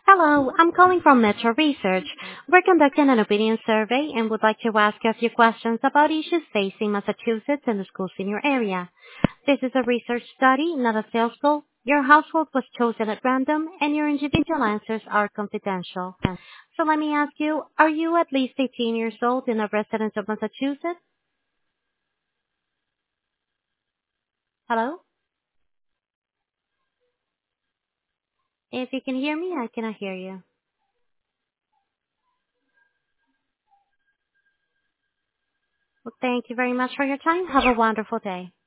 Hello, I'm calling from Metro Research. We're conducting an opinion survey and would like to ask you a few questions about issues facing Massachusetts and the schools in your area. This is a research study, not a sales call. Your household was chosen at random and your individual answers are confidential. So let me ask you, are you at least 18 years old and a resident of Massachusetts? Hello? If you can hear me, I cannot hear you. Well, thank you very much for your time. Have a wonderful day.